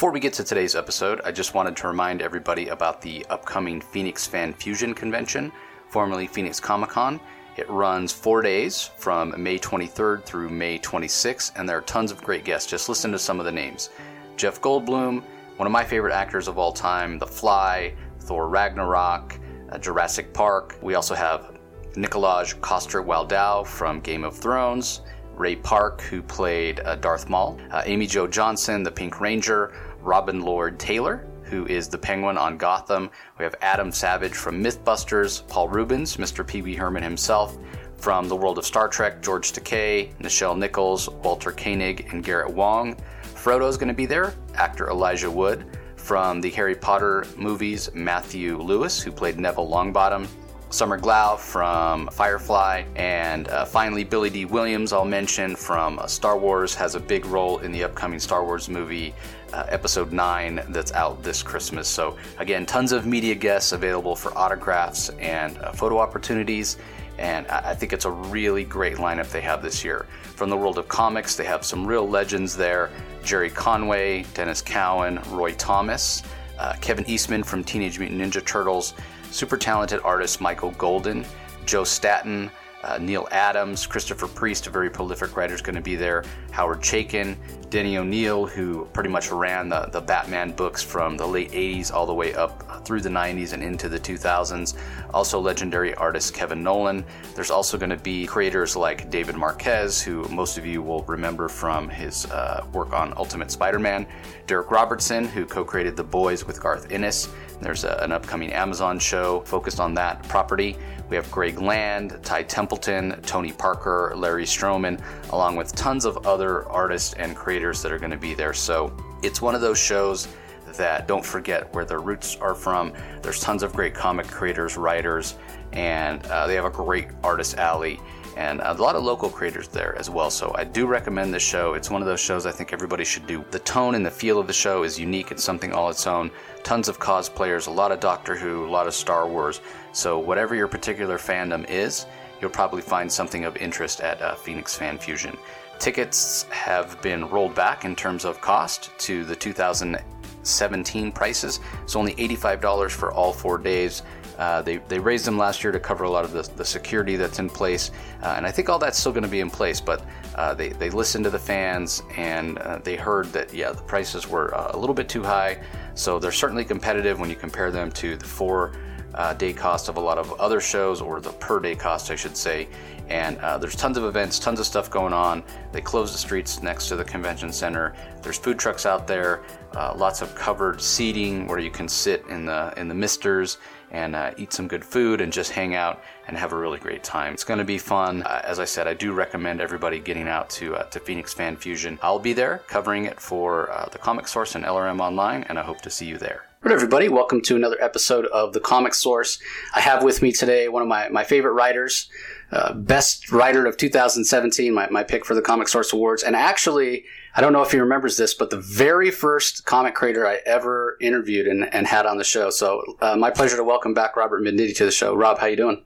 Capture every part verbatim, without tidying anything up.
before we get to today's episode, I just wanted to remind everybody about the upcoming Phoenix Fan Fusion Convention, formerly Phoenix Comic-Con. It runs four days from May twenty-third through May twenty-sixth, and there are tons of great guests. Just listen to some of the names. Jeff Goldblum, one of my favorite actors of all time, The Fly, Thor Ragnarok, uh, Jurassic Park. We also have Nikolaj Coster-Waldau from Game of Thrones, Ray Park, who played uh, Darth Maul, uh, Amy Jo Johnson, the Pink Ranger, Robin Lord Taylor, who is the Penguin on Gotham. We have Adam Savage from Mythbusters, Paul Rubens, Mister Pee Wee Herman himself, from the world of Star Trek, George Takei, Nichelle Nichols, Walter Koenig, and Garrett Wang. Frodo's going to be there, actor Elijah Wood. From the Harry Potter movies, Matthew Lewis, who played Neville Longbottom, Summer Glau from Firefly, and uh, finally Billy D. Williams, I'll mention, from uh, Star Wars, has a big role in the upcoming Star Wars movie, uh, Episode nine, that's out this Christmas. So again, tons of media guests available for autographs and uh, photo opportunities, and I-, I think it's a really great lineup they have this year. From the world of comics, they have some real legends there: Jerry Conway, Dennis Cowan, Roy Thomas, uh, Kevin Eastman from Teenage Mutant Ninja Turtles, super talented artist Michael Golden, Joe Staton, uh, Neil Adams, Christopher Priest, a very prolific writer, is going to be there, Howard Chaykin, Denny O'Neil, who pretty much ran the, the Batman books from the late eighties all the way up through the nineties and into the two thousands. Also legendary artist Kevin Nolan. There's also going to be creators like David Marquez, who most of you will remember from his uh, work on Ultimate Spider-Man, Derek Robertson, who co-created The Boys with Garth Ennis. There's a, an upcoming Amazon show focused on that property. We have Greg Land, Ty Templeton, Tony Parker, Larry Stroman, along with tons of other artists and creators that are going to be there. So it's one of those shows that don't forget where their roots are from. There's tons of great comic creators, writers, and uh, they have a great artist alley, and a lot of local creators there as well. So I do recommend this show. It's one of those shows I think everybody should do. The tone and the feel of the show is unique. It's something all its own. Tons of cosplayers, a lot of Doctor Who, a lot of Star Wars. So whatever your particular fandom is, you'll probably find something of interest at uh, Phoenix Fan Fusion. Tickets have been rolled back in terms of cost to the two thousand seventeen prices. It's only eighty-five dollars for all four days. Uh, they, they raised them last year to cover a lot of the, the security that's in place, uh, and I think all that's still going to be in place, but uh, they, they listened to the fans, and uh, they heard that, yeah, the prices were uh, a little bit too high, so they're certainly competitive when you compare them to the four uh, day cost of a lot of other shows, or the per day cost, I should say. And uh, there's tons of events, tons of stuff going on. They close the streets next to the convention center. There's food trucks out there, uh, lots of covered seating where you can sit in the in the misters and uh, eat some good food and just hang out and have a really great time. It's going to be fun. Uh, as I said, I do recommend everybody getting out to uh, to Phoenix Fan Fusion. I'll be there covering it for uh, the Comic Source and L R M Online, and I hope to see you there. All right, everybody, welcome to another episode of The Comic Source. I have with me today one of my, my favorite writers, uh, best writer of two thousand seventeen, my, my pick for the Comic Source Awards. And actually, I don't know if he remembers this, but the very first comic creator I ever interviewed and, and had on the show. So uh, my pleasure to welcome back Robert Mitnitti to the show. Rob, how you doing?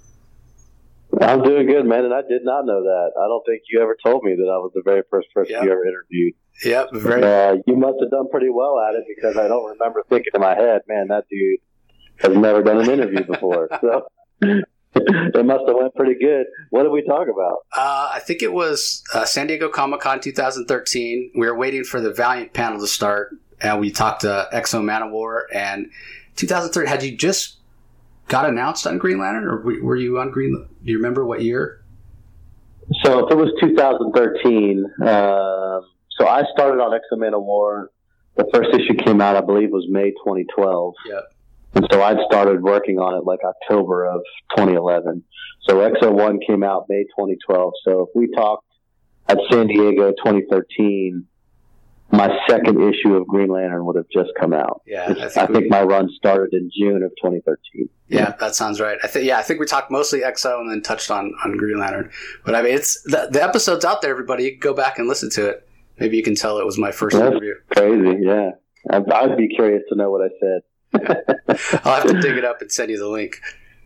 I'm doing good, man, and I did not know that. I don't think you ever told me that I was the very first person yep. you ever interviewed. Yep, very. Uh, you must have done pretty well at it, because I don't remember thinking in my head, man, that dude has never done an interview before. So it must have went pretty good. What did we talk about? Uh, I think it was uh, San Diego Comic-Con twenty thirteen. We were waiting for the Valiant panel to start, and we talked to X-O Manowar. And two thousand thirteen, had you just got announced on Green Lantern, or were you on Green? Do you remember what year? So if it was two thousand thirteen, um, so I started on X-O Manowar. The first issue came out, I believe, was May twenty twelve. Yep. And so I'd started working on it like October of twenty eleven. So X O one came out May twenty twelve. So if we talked at San Diego twenty thirteen, my second issue of Green Lantern would have just come out. Yeah, I think, I think my run started in June of twenty thirteen. Yeah, that sounds right. I think yeah, I think we talked mostly X O and then touched on, on Green Lantern. But I mean, it's the, the episode's out there, everybody. You can go back and listen to it. Maybe you can tell it was my first That's interview. Crazy, yeah. I'd, I'd be curious to know what I said. I'll have to dig it up and send you the link.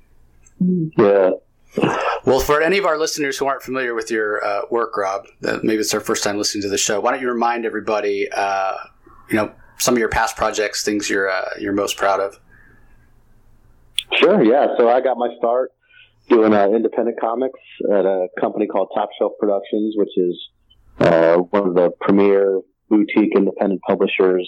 Yeah. Well, for any of our listeners who aren't familiar with your uh, work, Rob, that maybe it's their first time listening to the show, why don't you remind everybody, uh, you know, some of your past projects, things you're uh, you're most proud of. Sure, yeah. So I got my start doing uh, independent comics at a company called Top Shelf Productions, which is uh, one of the premier boutique independent publishers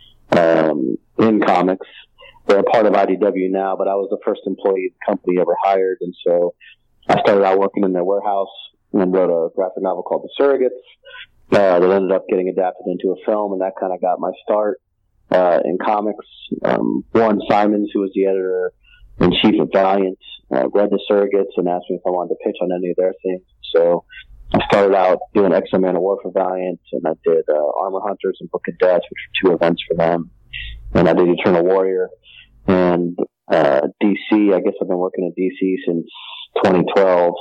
um, in comics. They're a part of I D W now, but I was the first employee the company ever hired, and so I started out working in their warehouse and wrote a graphic novel called The Surrogates uh, that ended up getting adapted into a film, and that kind of got my start uh, in comics. Um, Warren Simons, who was the editor in chief of Valiant, uh, read The Surrogates and asked me if I wanted to pitch on any of their things. So I started out doing X-O Man of War for Valiant, and I did uh, Armor Hunters and Book of Death, which were two events for them. And I did Eternal Warrior. And uh, D C, I guess I've been working at D C since twenty twelve.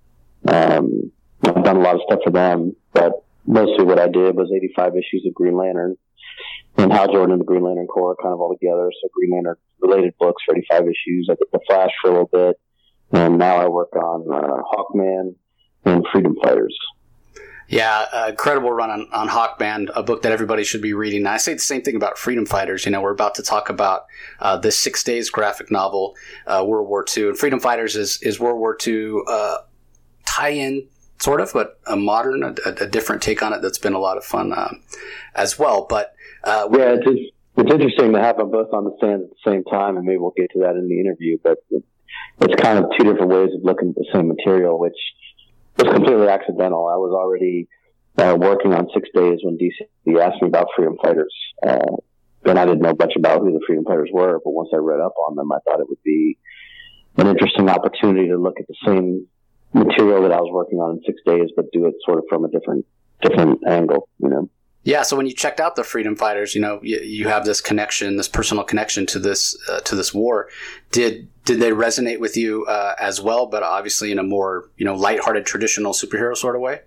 Um, I've done a lot of stuff for them, but mostly what I did was eighty-five issues of Green Lantern and Hal Jordan and the Green Lantern Corps kind of all together. So Green Lantern related books for eighty-five issues. I did The Flash for a little bit, and now I work on uh, Hawkman and Freedom Fighters. Yeah, uh, incredible run on, on Hawkman, a book that everybody should be reading. Now, I say the same thing about Freedom Fighters. You know, we're about to talk about uh, this Six Days graphic novel, uh, World War Two. And Freedom Fighters is, is World War Two uh, tie-in, sort of, but a modern, a, a different take on it that's been a lot of fun um, as well. But uh, yeah, it's, it's interesting to have them both on the stand at the same time, and maybe we'll get to that in the interview. But it's kind of two different ways of looking at the same material, which was completely accidental. I was already uh, working on Six Days when D C asked me about Freedom Fighters. Uh, and I didn't know much about who the Freedom Fighters were, but once I read up on them, I thought it would be an interesting opportunity to look at the same material that I was working on in Six Days, but do it sort of from a different different angle, you know? Yeah, so when you checked out the Freedom Fighters, you know, you, you have this connection, this personal connection to this uh, to this war. Did did they resonate with you uh, as well, but obviously in a more, you know, lighthearted, traditional superhero sort of way?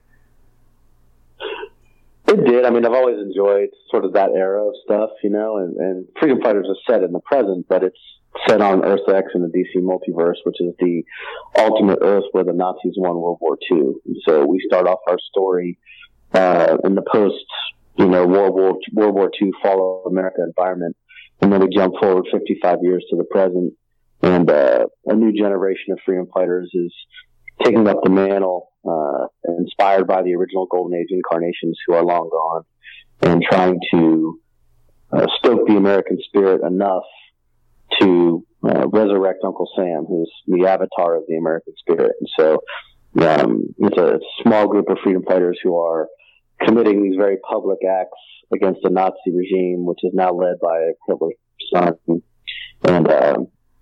It did. I mean, I've always enjoyed sort of that era of stuff, you know, and, and Freedom Fighters is set in the present, but it's set on Earth X in the D C multiverse, which is the alternate Earth where the Nazis won World War Two. And so we start off our story uh, in the post, you know, World War World War Two fall of America environment, and then we jump forward fifty-five years to the present, and uh, a new generation of freedom fighters is taking up the mantle, uh, inspired by the original Golden Age incarnations who are long gone, and trying to uh, stoke the American spirit enough to uh, resurrect Uncle Sam, who's the avatar of the American spirit. And so um, it's, a, it's a small group of freedom fighters who are committing these very public acts against the Nazi regime, which is now led by Hitler's son, and uh,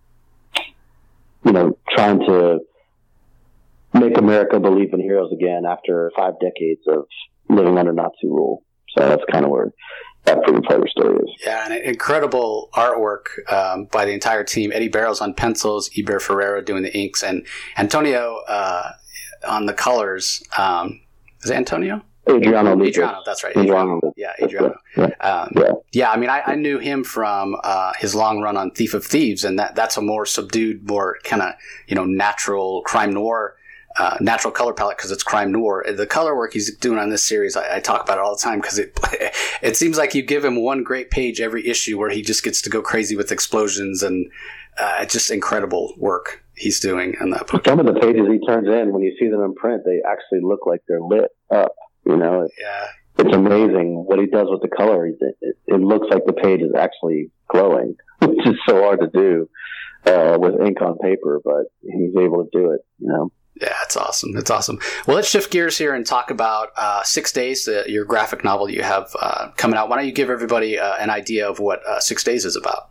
you know, trying to make America believe in heroes again after five decades of living under Nazi rule. So that's kind of where that freedom fighter story is. Yeah, and incredible artwork um, by the entire team. Eddie Barrows on pencils, Iber Ferreira doing the inks, and Antonio uh, on the colors. Um, is it Antonio? Adriano. Adriano, that's right. Adriano. Adriano. Yeah, Adriano. Yeah. Um, yeah. yeah, I mean, I, I knew him from uh, his long run on Thief of Thieves, and that that's a more subdued, more kind of, you know, natural crime noir, uh, natural color palette because it's crime noir. The color work he's doing on this series, I, I talk about it all the time because it it seems like you give him one great page every issue where he just gets to go crazy with explosions, and uh, it's just incredible work he's doing in that book. Some of the pages he turns in, when you see them in print, they actually look like they're lit up. You know, it, yeah. It's amazing what he does with the color. It, it, it looks like the page is actually glowing, which is so hard to do uh, with ink on paper, but he's able to do it, you know. Yeah, it's awesome. It's awesome. Well, let's shift gears here and talk about uh, Six Days, uh, your graphic novel that you have uh, coming out. Why don't you give everybody uh, an idea of what uh, Six Days is about?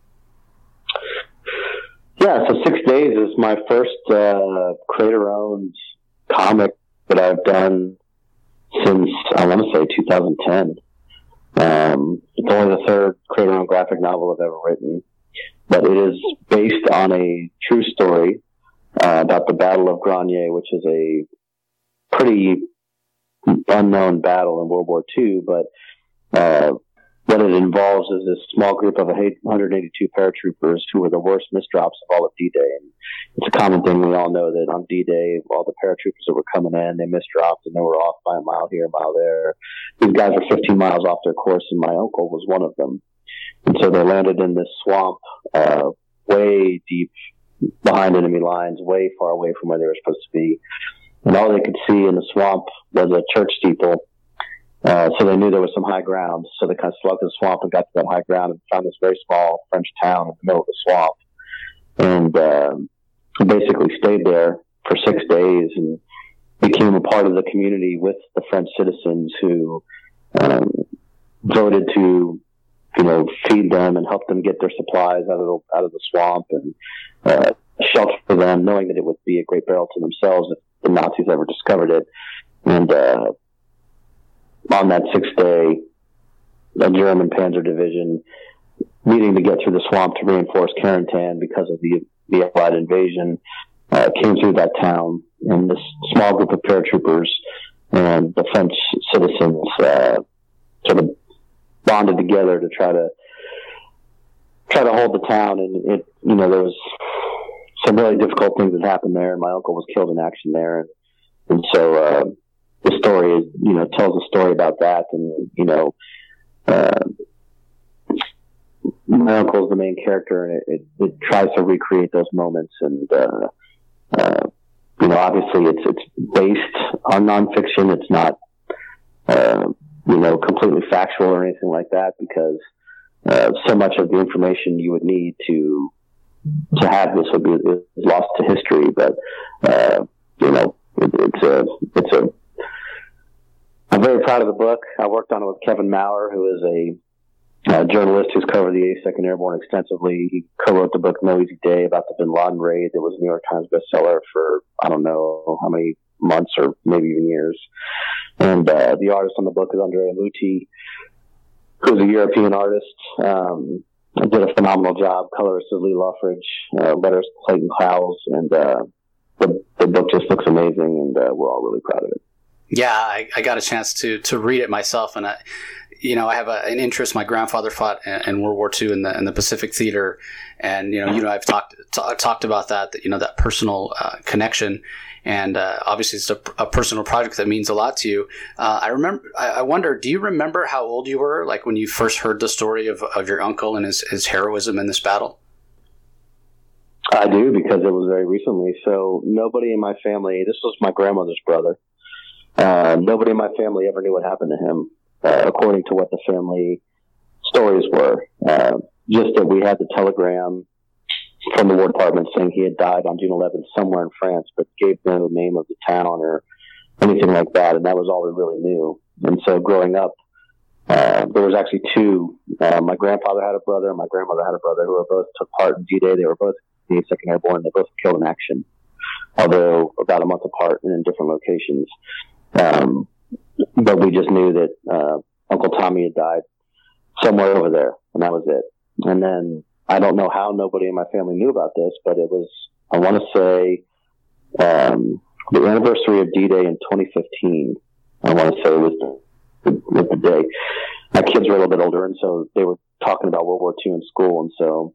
Yeah, so Six Days is my first uh, creator-owned comic that I've done since, I want to say, two thousand ten. Um, it's only the third creator-owned graphic novel I've ever written, but it is based on a true story uh, about the Battle of Grenier, which is a pretty unknown battle in World War Two, but uh, what it involves is this small group of one hundred eighty-two paratroopers who were the worst misdrops of all of D-Day. And it's a common thing. We all know that on D-Day, all the paratroopers that were coming in, they misdropped and they were off by a mile here, a mile there. These guys were fifteen miles off their course, and my uncle was one of them. And so they landed in this swamp, uh, way deep behind enemy lines, way far away from where they were supposed to be. And all they could see in the swamp was a church steeple. Uh, so they knew there was some high ground. So they kind of slugged the swamp and got to that high ground and found this very small French town in the middle of the swamp. And uh, basically stayed there for six days and became a part of the community with the French citizens who um, voted to, you know, feed them and help them get their supplies out of the, out of the swamp and uh, shelter for them, knowing that it would be a great peril to themselves if the Nazis ever discovered it. And uh, on that sixth day, a German panzer division, needing to get through the swamp to reinforce Carentan because of the, the Allied invasion, uh, came through that town. And this small group of paratroopers and the French citizens uh, sort of bonded together to try to try to hold the town. And it, you know, there was some really difficult things that happened there. And my uncle was killed in action there, and, and so. Uh, The story is, you know, tells a story about that, and you know, uh, my uncle is the main character, and it, it, it tries to recreate those moments. And uh, uh, you know, obviously, it's it's based on nonfiction. It's not, uh, you know, completely factual or anything like that, because uh, so much of the information you would need to to have this would be is lost to history. But uh, you know, it, it's a it's a I'm very proud of the book. I worked on it with Kevin Maurer, who is a, a journalist who's covered the eighty-second Airborne extensively. He co-wrote the book No Easy Day about the Bin Laden raid. It was a New York Times bestseller for, I don't know how many months or maybe even years. And uh, the artist on the book is Andrea Muti, who's a European artist. Um, did a phenomenal job. Colorist is Lee Luffridge. Uh, letters Clayton Clowes. And uh, the, the book just looks amazing, and uh, we're all really proud of it. Yeah, I, I got a chance to to read it myself, and I, you know, I have a, an interest. My grandfather fought in, in World War Two in the in the Pacific Theater, and you know, you know, I've talked t- talked about that, that you know, that personal uh, connection, and uh, obviously it's a, a personal project that means a lot to you. Uh, I remember. I, I wonder, do you remember how old you were, like when you first heard the story of of your uncle and his his heroism in this battle? I do, because it was very recently. So nobody in my family. This was my grandmother's brother. Uh, nobody in my family ever knew what happened to him, uh, according to what the family stories were. Uh, just that we had the telegram from the War Department saying he had died on June eleventh somewhere in France, but gave no name of the town or anything like that, and that was all we really knew. And so growing up, uh, there was actually two. Uh, my grandfather had a brother, and my grandmother had a brother, who were both took part in D-Day. They were both in the eighty-second Airborne. They both killed in action, although about a month apart and in different locations. Um, but we just knew that uh, Uncle Tommy had died somewhere over there, and that was it. And then I don't know how nobody in my family knew about this, but it was, I want to say, um, the anniversary of D-Day in twenty fifteen. I want to say was the, was the day. My kids were a little bit older, and so they were talking about World War Two in school, and so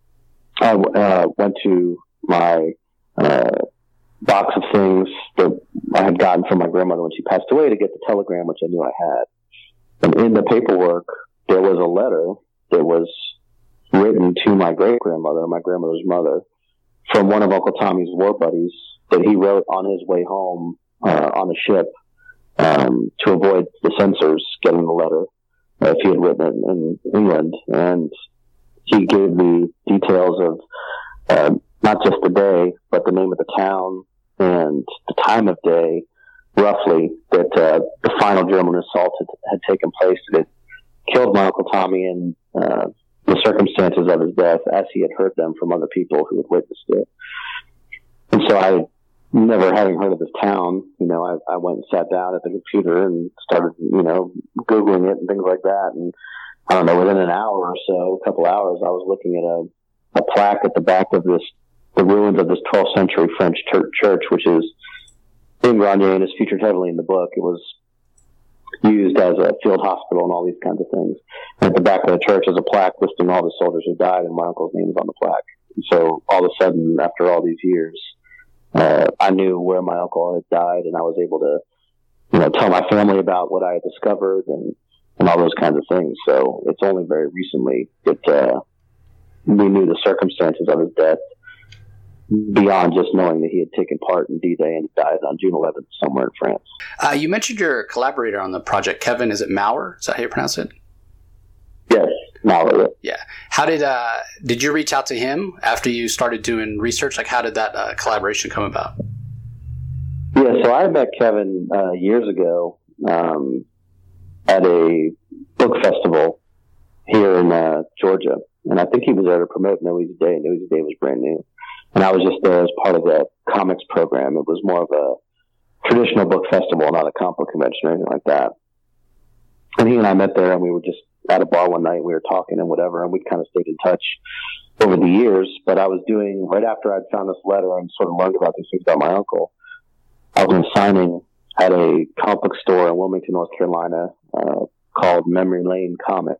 I uh, went to my uh, box of things that I had gotten from my grandmother when she passed away to get the telegram, which I knew I had. And in the paperwork, there was a letter that was written to my great-grandmother, my grandmother's mother, from one of Uncle Tommy's war buddies that he wrote on his way home uh, on the ship um, to avoid the censors getting the letter uh, if he had written it in England. And he gave me details of uh, not just the day, but the name of the town and the time of day, roughly, that uh, the final German assault had, had taken place, that it killed my Uncle Tommy, and uh, the circumstances of his death as he had heard them from other people who had witnessed it. And so I, never having heard of this town, you know, I, I went and sat down at the computer and started, you know, Googling it and things like that. And I don't know, within an hour or so, a couple hours, I was looking at a, a plaque at the back of this, the ruins of this twelfth century French church, which is in Grenier and is featured heavily in the book. It was used as a field hospital and all these kinds of things. And at the back of the church is a plaque listing all the soldiers who died, and my uncle's name is on the plaque. And so all of a sudden, after all these years, uh, I knew where my uncle had died, and I was able to, you know, tell my family about what I had discovered and, and all those kinds of things. So it's only very recently that uh, we knew the circumstances of his death, beyond just knowing that he had taken part in D-Day and died on June eleventh somewhere in France. Uh, you mentioned your collaborator on the project, Kevin. Is it Maurer? Is that how you pronounce it? Yes, Maurer. Yeah. How did uh, did you reach out to him after you started doing research? Like, how did that uh, collaboration come about? Yeah, so I met Kevin uh, years ago um, at a book festival here in uh, Georgia, and I think he was there to promote No Easy Day. No Easy Day was brand new. And I was just there as part of the comics program. It was more of a traditional book festival, not a comic book convention or anything like that. And he and I met there, and we were just at a bar one night. We were talking and whatever, and we kind of stayed in touch over the years. But I was doing, right after I'd found this letter and sort of learned about these things about my uncle, I was signing at a comic book store in Wilmington, North Carolina, uh, called Memory Lane Comics.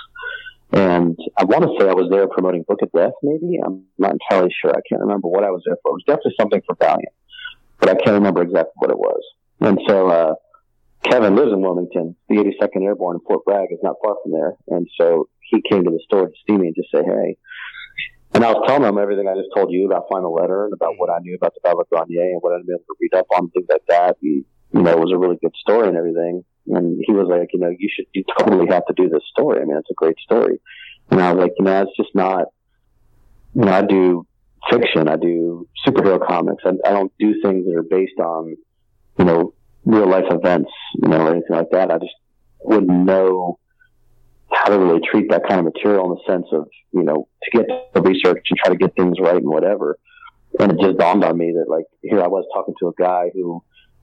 And I want to say I was there promoting Book of Death, maybe. I'm not entirely sure. I can't remember what I was there for. It was definitely something for Valiant, but I can't remember exactly what it was. And so uh, Kevin lives in Wilmington. The eighty-second Airborne in Fort Bragg is not far from there. And so he came to the store to see me and just say, hey. And I was telling him everything I just told you about Final Letter and about what I knew about the Battle of Grenier and what I'd been able to read up on, things like that. And, you know, it was a really good story and everything. And he was like, you know, you should, you totally have to do this story. I mean, it's a great story. And I was like, you know, it's just not, you know, I do fiction. I do superhero comics. I, I don't do things that are based on, you know, real life events, you know, or anything like that. I just wouldn't know how to really treat that kind of material in the sense of, you know, to get the research and try to get things right and whatever. And it just dawned on me that, like, here I was talking to a guy who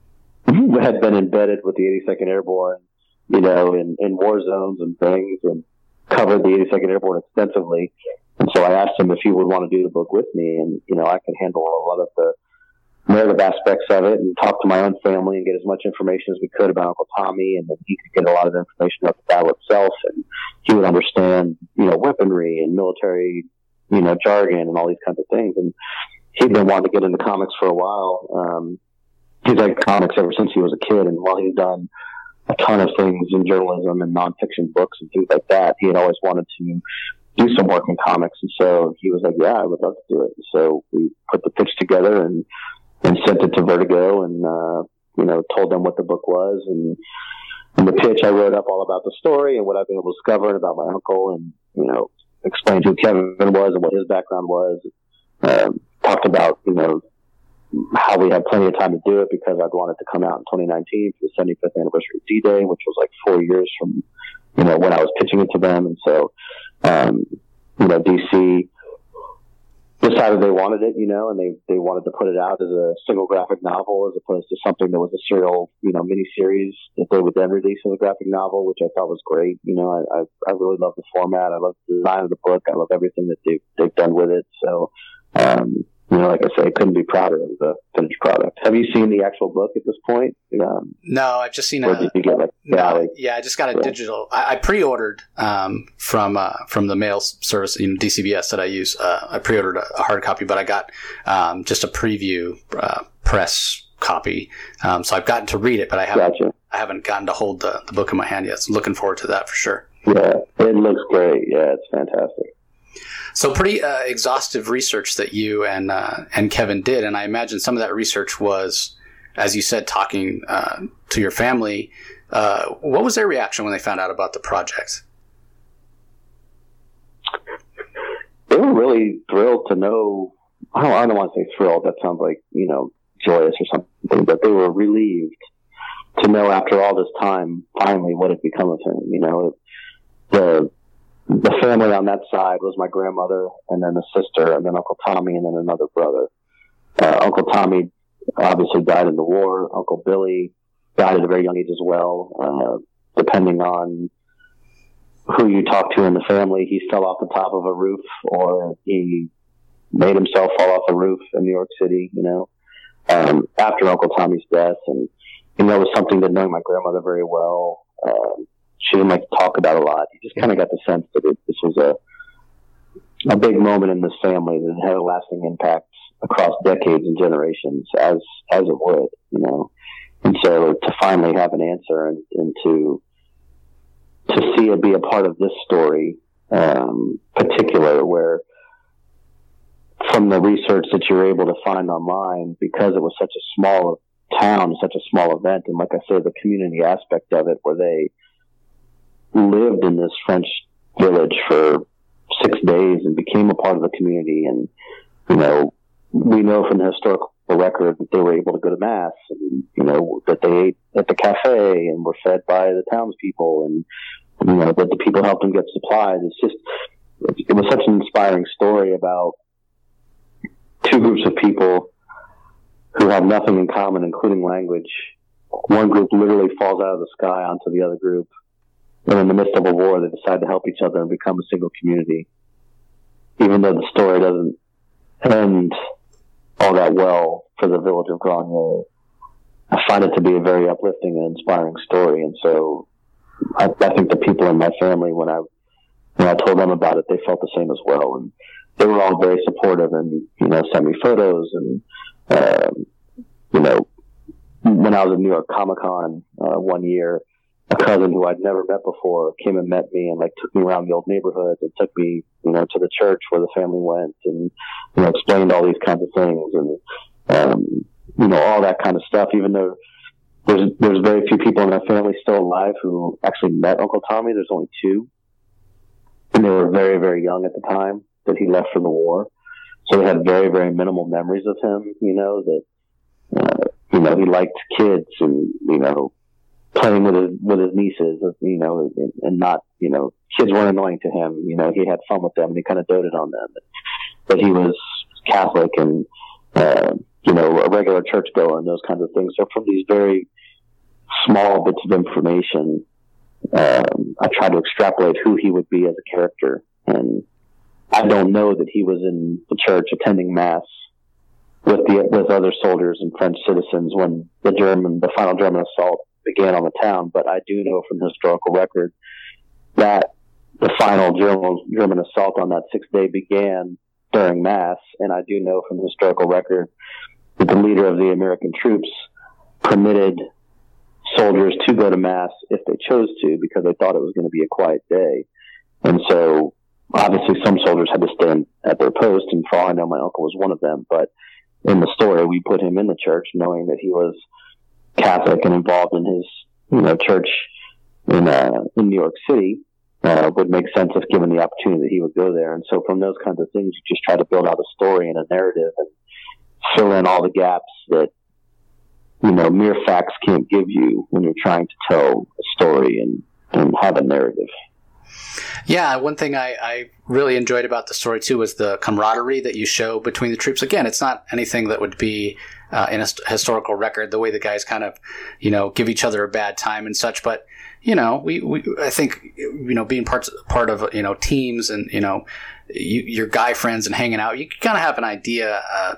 had been embedded with the eighty-second Airborne, you know, in, in war zones and things, and covered the eighty-second Airborne extensively. And so I asked him if he would want to do the book with me, and, you know, I could handle a lot of the narrative aspects of it and talk to my own family and get as much information as we could about Uncle Tommy, and then he could get a lot of information about the battle itself, and he would understand, you know, weaponry and military, you know, jargon and all these kinds of things. And he'd been wanting to get into comics for a while. Um, he's liked comics ever since he was a kid, and while he's done a ton of things in journalism and nonfiction books and things like that, he had always wanted to do some work in comics. And so he was like, yeah, I would love to do it. And so we put the pitch together and, and sent it to Vertigo, and, uh, you know, told them what the book was. And in the pitch, I wrote up all about the story and what I've been able to discover about my uncle, and, you know, explained who Kevin was and what his background was. Um, talked about, you know, how we had plenty of time to do it because I'd wanted to come out in twenty nineteen for the seventy-fifth anniversary of D-Day, which was like four years from, you know, when I was pitching it to them. And so, um, you know, D C decided they wanted it, you know, and they, they wanted to put it out as a single graphic novel as opposed to something that was a serial, you know, miniseries that they would then release as a graphic novel, which I thought was great. You know, I, I, I really love the format. I love the design of the book. I love everything that they've, they've done with it. So, um, you know, like I say, I couldn't be prouder of the finished product. Have you seen the actual book at this point? Um, no, I've just seen or a. Did you get like, no, yeah, yeah, I just got a yeah. digital. I, I pre-ordered um, from uh, from the mail service, you know, D C B S that I use. Uh, I pre-ordered a, a hard copy, but I got um, just a preview uh, press copy. Um, so I've gotten to read it, but I haven't. Gotcha. I haven't gotten to hold the, the book in my hand yet. So looking forward to that for sure. Yeah, it looks great. Yeah, it's fantastic. So pretty uh, exhaustive research that you and uh, and Kevin did, and I imagine some of that research was, as you said, talking uh, to your family. Uh, what was their reaction when they found out about the project? They were really thrilled to know. I don't, I don't want to say thrilled. That sounds like, you know, joyous or something, but they were relieved to know after all this time, finally, what had become of him. You know, the The family on that side was my grandmother, and then a sister, and then Uncle Tommy, and then another brother. Uh, Uncle Tommy obviously died in the war. Uncle Billy died at a very young age as well. Uh, depending on who you talk to in the family, he fell off the top of a roof, or he made himself fall off a roof in New York City, you know, um, after Uncle Tommy's death. And, you know, it was something that knowing my grandmother very well, Um, she didn't like to talk about a lot. You just kind of got the sense that it, this was a a big moment in this family that had a lasting impact across decades and generations, as as it would, you know. And so to finally have an answer and, and to to see it be a part of this story, um, particular, where from the research that you're able to find online, because it was such a small town, such a small event, and like I said, the community aspect of it, where they lived in this French village for six days and became a part of the community. And, you know, we know from the historical record that they were able to go to mass, and, you know, that they ate at the cafe and were fed by the townspeople, and, you know, that the people helped them get supplies. It's just, it was such an inspiring story about two groups of people who have nothing in common, including language. One group literally falls out of the sky onto the other group, and in the midst of a war, they decide to help each other and become a single community. Even though the story doesn't end all that well for the village of Grenier, I find it to be a very uplifting and inspiring story. And so I, I think the people in my family, when I when I told them about it, they felt the same as well. And they were all very supportive and, you know, sent me photos. And, um, you know, when I was at New York Comic Con uh, one year, a cousin who I'd never met before came and met me and like took me around the old neighborhoods and took me, you know, to the church where the family went, and, you know, explained all these kinds of things, and, um, you know, all that kind of stuff. Even though there's, there's very few people in my family still alive who actually met Uncle Tommy. There's only two, and they were very, very young at the time that he left for the war. So they had very, very minimal memories of him, you know, that, uh, you know, he liked kids and, you know, playing with his, with his nieces, you know, and, and not, you know, kids weren't annoying to him. You know, he had fun with them and he kind of doted on them. But he was Catholic and, uh, you know, a regular churchgoer and those kinds of things. So from these very small bits of information, um, I tried to extrapolate who he would be as a character. And I don't know that he was in the church attending mass with the, with other soldiers and French citizens when the German, the final German assault began on the town, but I do know from the historical record that the final German, German assault on that sixth day began during Mass, and I do know from the historical record that the leader of the American troops permitted soldiers to go to Mass if they chose to, because they thought it was going to be a quiet day. And so, obviously, some soldiers had to stand at their post, and for all I know, my uncle was one of them, but in the story, we put him in the church knowing that he was Catholic and involved in his, you know, church in uh, in New York City. Uh, would make sense if given the opportunity that he would go there. And so from those kinds of things, you just try to build out a story and a narrative and fill in all the gaps that, you know, mere facts can't give you when you're trying to tell a story and, and have a narrative. Yeah, one thing I, I really enjoyed about the story, too, was the camaraderie that you show between the troops. Again, it's not anything that would be uh, in a st- historical record, the way the guys kind of, you know, give each other a bad time and such. But, you know, we, we I think, you know, being parts, part of, you know, teams and, you know, you, your guy friends and hanging out, you kind of have an idea uh,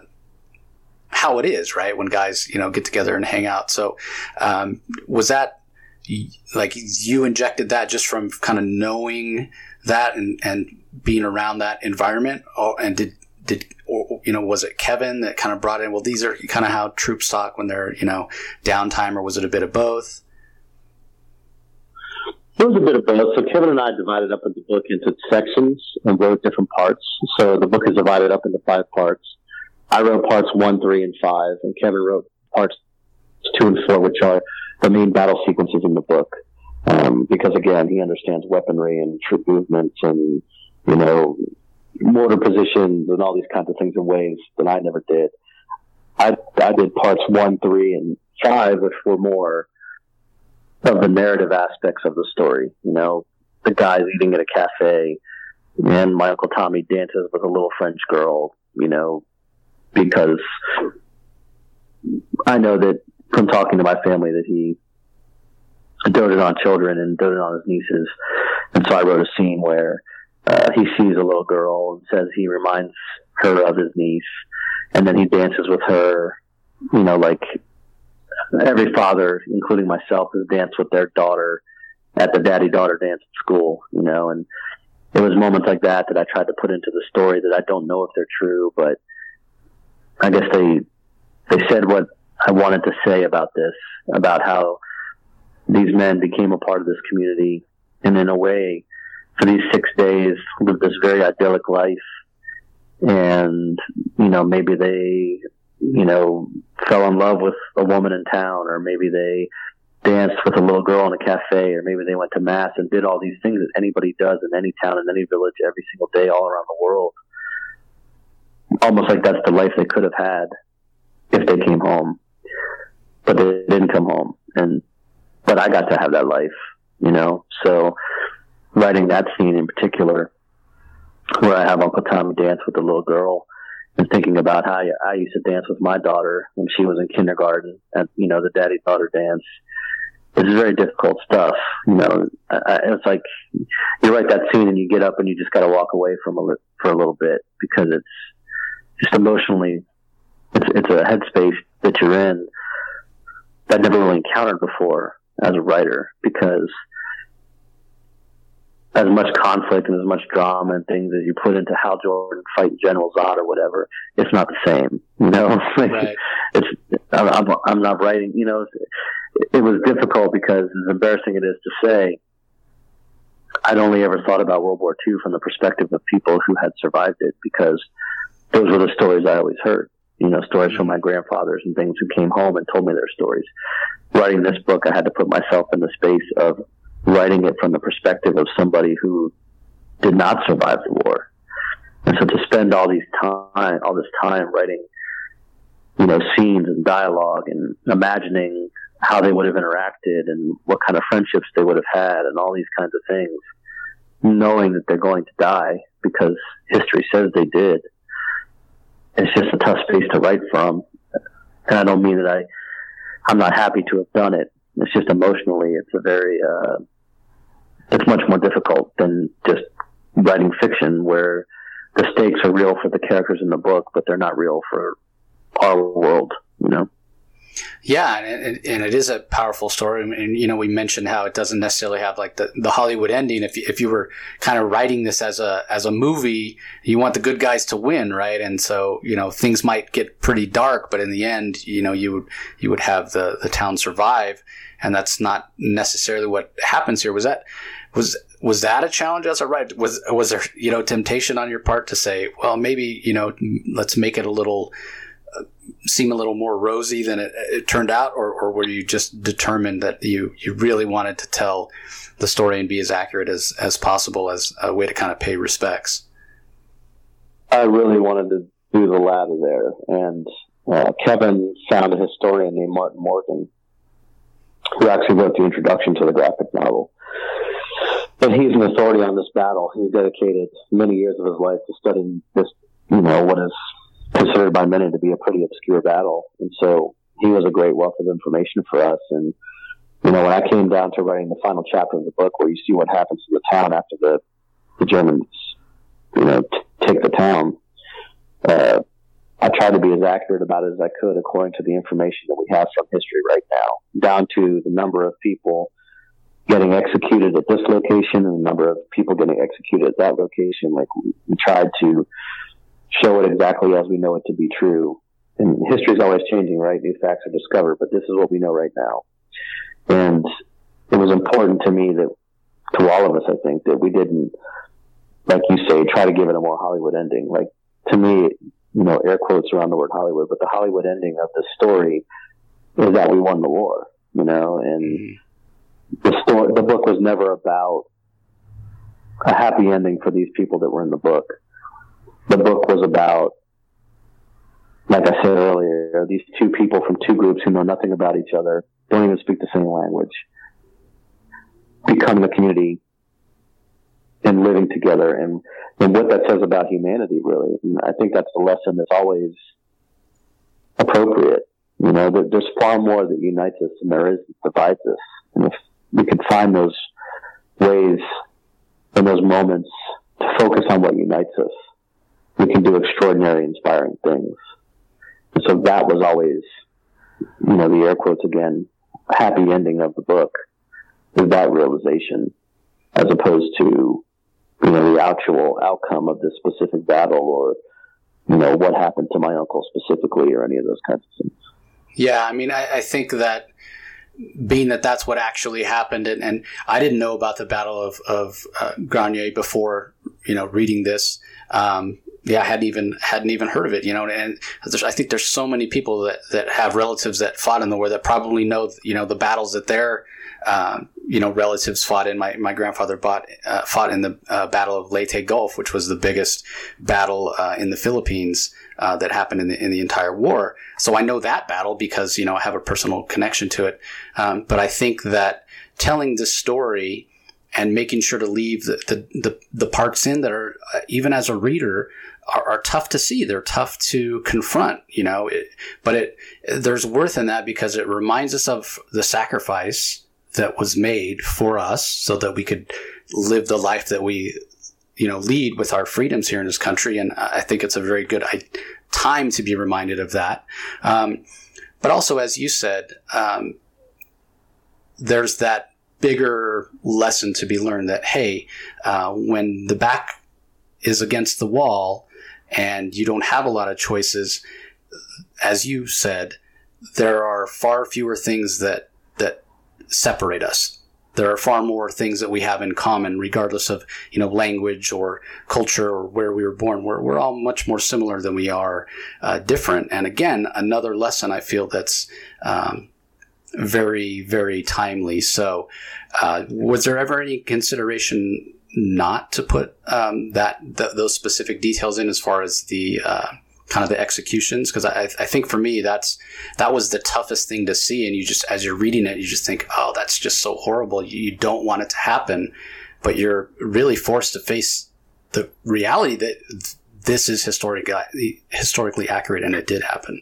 how it is, right, when guys, you know, get together and hang out. So um, was that, like, you injected that just from kind of knowing that and, and being around that environment? Or, and did, did, or, you know, was it Kevin that kind of brought in, well, these are kind of how troops talk when they're, you know, downtime, or was it a bit of both? It was a bit of both. So Kevin and I divided up the book into sections and wrote different parts. So the book is divided up into five parts. I wrote parts one, three, and five, and Kevin wrote parts two and four, which are the main battle sequences in the book. Um, because again, he understands weaponry and troop movements and, you know, mortar positions and all these kinds of things in ways that I never did. I, I did parts one, three, and five, which were more of the narrative aspects of the story. You know, the guys eating at a cafe, and my Uncle Tommy dances with a little French girl, you know, because I know that from talking to my family that he doted on children and doted on his nieces. And so I wrote a scene where uh, he sees a little girl and says he reminds her of his niece, and then he dances with her, you know, like every father, including myself, has danced with their daughter at the daddy-daughter dance at school, you know, and it was moments like that that I tried to put into the story that I don't know if they're true, but I guess they they said what I wanted to say about this, about how these men became a part of this community, and in a way, for these six days, lived this very idyllic life. And, you know, maybe they, you know, fell in love with a woman in town, or maybe they danced with a little girl in a cafe, or maybe they went to mass and did all these things that anybody does in any town, in any village, every single day, all around the world. Almost like that's the life they could have had if they came home, but they didn't come home. And, but I got to have that life, you know? So writing that scene in particular, where I have Uncle Tommy dance with the little girl, and thinking about how I, I used to dance with my daughter when she was in kindergarten at, you know, the daddy-daughter dance. It's very difficult stuff. You know, I, it's like you write that scene and you get up and you just got to walk away from a, for a little bit, because it's just emotionally, it's, it's a headspace that you're in that I never really encountered before as a writer, because as much conflict and as much drama and things as you put into Hal Jordan fighting General Zod or whatever, it's not the same, you know. Like, right. It's I'm, I'm not writing, you know. It was difficult because, as embarrassing it is to say, I'd only ever thought about World War Two from the perspective of people who had survived it, because those were the stories I always heard. You know, stories from my grandfathers and things who came home and told me their stories. Writing this book, I had to put myself in the space of writing it from the perspective of somebody who did not survive the war. And so to spend all these time, all this time writing, you know, scenes and dialogue and imagining how they would have interacted and what kind of friendships they would have had and all these kinds of things, knowing that they're going to die because history says they did, it's just a tough space to write from. And I don't mean that I, I'm not happy to have done it. It's just emotionally, it's a very, uh, it's much more difficult than just writing fiction, where the stakes are real for the characters in the book, but they're not real for our world, you know? Yeah, and, and it is a powerful story. And, you know, we mentioned how it doesn't necessarily have like the, the Hollywood ending. If you, if you were kind of writing this as a as a movie, you want the good guys to win, right? And so, you know, things might get pretty dark, but in the end, you know, you would you would have the, the town survive. And that's not necessarily what happens here. Was that was was that a challenge as a writer? Was was there, you know, temptation on your part to say, well, maybe, you know, let's make it a little uh, seem a little more rosy than it, it turned out, or, or were you just determined that you, you really wanted to tell the story and be as accurate as, as possible as a way to kind of pay respects? I really wanted to do the latter there, and uh, Kevin found a historian named Martin Morgan, who actually wrote the introduction to the graphic novel. And he's an authority on this battle. He's dedicated many years of his life to studying this, you know, what is considered by many to be a pretty obscure battle. And so he was a great wealth of information for us. And, you know, when I came down to writing the final chapter of the book, where you see what happens to the town after the, the Germans, you know, t- take the town, uh, I tried to be as accurate about it as I could according to the information that we have from history right now, down to the number of people getting executed at this location and the number of people getting executed at that location. Like, we tried to show it exactly as we know it to be true. And history is always changing, right? New facts are discovered, but this is what we know right now. And it was important to me that, to all of us, I think, that we didn't, like you say, try to give it a more Hollywood ending. Like, to me, you know, air quotes around the word Hollywood, but the Hollywood ending of the story is that we won the war, you know, and mm-hmm. the story, the book was never about a happy ending for these people that were in the book. The book was about, like I said earlier, these two people from two groups who know nothing about each other, don't even speak the same language, becoming a community and living together, and, and what that says about humanity, really. And I think that's the lesson that's always appropriate. You know, that there's far more that unites us than there is that divides us. And if we can find those ways and those moments to focus on what unites us, we can do extraordinary, inspiring things. And so that was always, you know, the air quotes again, happy ending of the book. is that realization, as opposed to, you know, the actual outcome of this specific battle, or, you know, what happened to my uncle specifically, or any of those kinds of things. Yeah, I mean, I, I think that being that that's what actually happened, and, and I didn't know about the Battle of, of uh, Grenier before, you know, reading this. Um, yeah, I hadn't even hadn't even heard of it, you know. And there's, I think there's so many people that, that have relatives that fought in the war that probably know, you know, the battles that their um, you know relatives fought in. My my grandfather bought, uh, fought in the uh, Battle of Leyte Gulf, which was the biggest battle uh, in the Philippines uh, that happened in the in the entire war. So I know that battle because, you know, I have a personal connection to it. Um, but I think that telling the story and making sure to leave the, the, the, the parts in that are, uh, even as a reader, are, are tough to see. They're tough to confront, you know, it, but it, there's worth in that because it reminds us of the sacrifice that was made for us so that we could live the life that we, you know, lead with our freedoms here in this country. And I think it's a very good time to be reminded of that. Um, but also, as you said, um, there's that bigger lesson to be learned that, hey, uh, when the back is against the wall and you don't have a lot of choices, as you said, there are far fewer things that, that separate us. There are far more things that we have in common, regardless of, you know, language or culture or where we were born. We're, we're all much more similar than we are uh, different. And again, another lesson I feel that's um, very, very timely. So uh, was there ever any consideration not to put um, that th- those specific details in as far as the uh, kind of the executions? Because I, I think for me, that's that was the toughest thing to see. And you just, as you're reading it, you just think, oh, that's just so horrible. You, you don't want it to happen, but you're really forced to face the reality that this is historically historically accurate, and it did happen.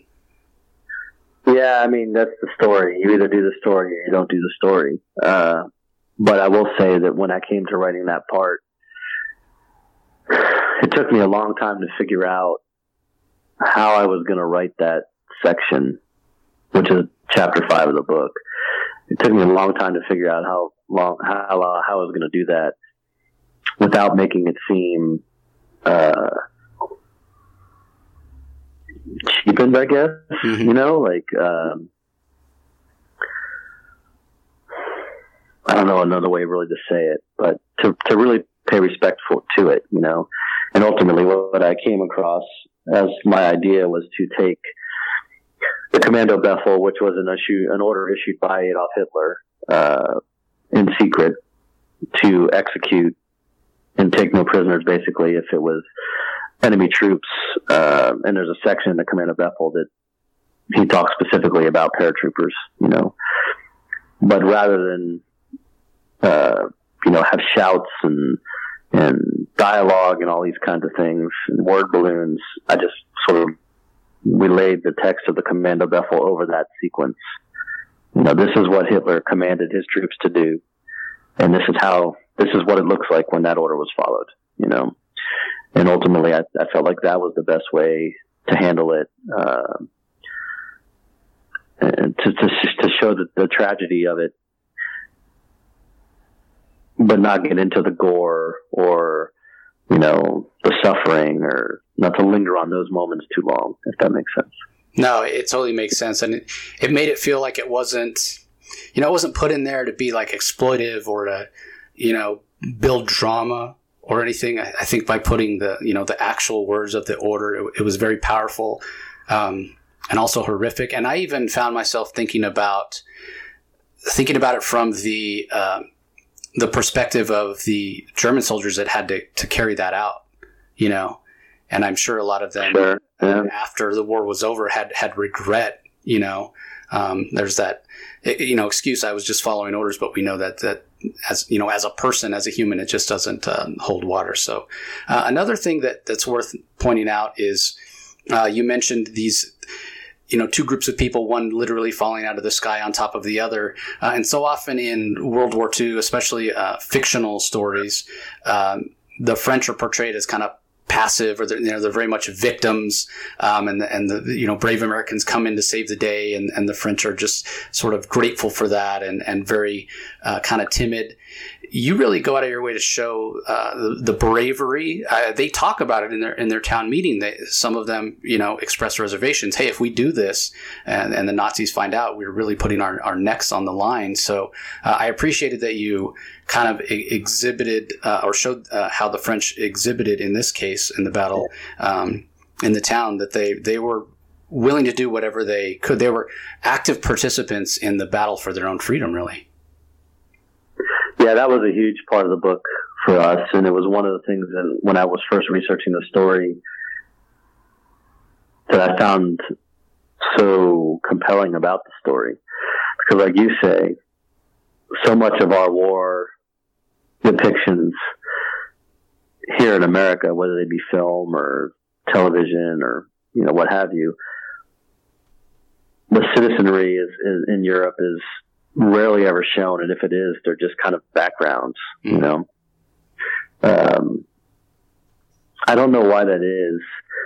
Yeah, I mean, that's the story. You either do the story or you don't do the story. Uh, but I will say that when I came to writing that part, it took me a long time to figure out how I was going to write that section, which is chapter five of the book. It took me a long time to figure out how long, how, how I was going to do that without making it seem, uh, cheapened, I guess, mm-hmm. you know, like, um, I don't know another way really to say it, but to, to really pay respect for, to it, you know, and ultimately what, what I came across as my idea was to take the Commando Befehl, which was an issue, an order issued by Adolf Hitler, uh, in secret to execute and take no prisoners, basically, if it was enemy troops. Uh, and there's a section in the Commando Befehl that he talks specifically about paratroopers, you know, but rather than, uh, you know, have shouts and, and dialogue and all these kinds of things and word balloons, I just sort of relayed the text of the Commando Befehl over that sequence. You know, this is what Hitler commanded his troops to do, and this is how, this is what it looks like when that order was followed, you know. And ultimately, I, I felt like that was the best way to handle it, uh, and to, to to show the, the tragedy of it, but not get into the gore or, you know, the suffering, or not to linger on those moments too long, if that makes sense. No, it totally makes sense. And it, it made it feel like it wasn't, you know, it wasn't put in there to be like exploitive or to, you know, build drama or anything. I, I think by putting the, you know, the actual words of the order, it, it was very powerful, um, and also horrific. And I even found myself thinking about, thinking about it from the, um, the perspective of the German soldiers that had to, to carry that out, you know, and I'm sure a lot of them sure. yeah. after the war was over had, had regret, you know. Um, there's that, you know, excuse, I was just following orders, but we know that, that as, you know, as a person, as a human, it just doesn't uh, hold water. So uh, another thing that, that's worth pointing out is uh, you mentioned these, you know, two groups of people, one literally falling out of the sky on top of the other. Uh, and so often in World War Two, especially uh, fictional stories, um, the French are portrayed as kind of passive, or they're, you know, they're very much victims, um, and the, and the you know brave Americans come in to save the day, and, and the French are just sort of grateful for that, and and very uh, kind of timid. You really go out of your way to show uh, the, the bravery. Uh, they talk about it in their in their town meeting. They, some of them, you know, express reservations. Hey, if we do this, and, and the Nazis find out, we're really putting our, our necks on the line. So uh, I appreciated that you kind of e- exhibited uh, or showed uh, how the French exhibited in this case in the battle um, in the town, that they they were willing to do whatever they could. They were active participants in the battle for their own freedom, really. Yeah, that was a huge part of the book for us, and it was one of the things that when I was first researching the story that I found so compelling about the story. Because like you say, so much of our war depictions here in America, whether they be film or television or, you know, what have you, the citizenry is, is in Europe is rarely ever shown, and if it is, they're just kind of backgrounds, you know. Um, I don't know why that is.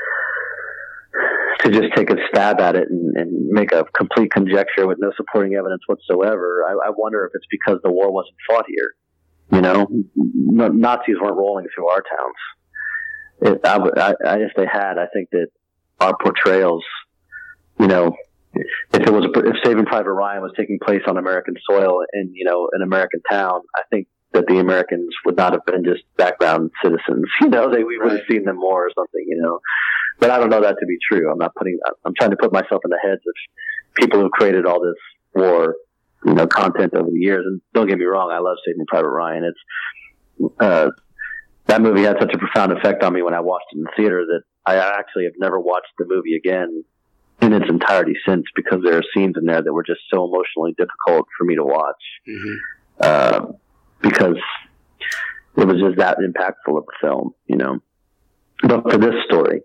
To just take a stab at it and, and make a complete conjecture with no supporting evidence whatsoever, I, I wonder if it's because the war wasn't fought here. You know, no, Nazis weren't rolling through our towns. It, I, I, I, if they had, I think that our portrayals, you know, if it was, if Saving Private Ryan was taking place on American soil in, you know, an American town, I think that the Americans would not have been just background citizens. You know, they, we would have seen them more or something, you know. But I don't know that to be true. I'm not putting, I'm trying to put myself in the heads of people who've created all this war, you know, content over the years. And don't get me wrong, I love Saving Private Ryan. It's, uh, that movie had such a profound effect on me when I watched it in the theater that I actually have never watched the movie again in its entirety since, because there are scenes in there that were just so emotionally difficult for me to watch. Mm-hmm. Uh, because it was just that impactful of a film, you know. But for this story,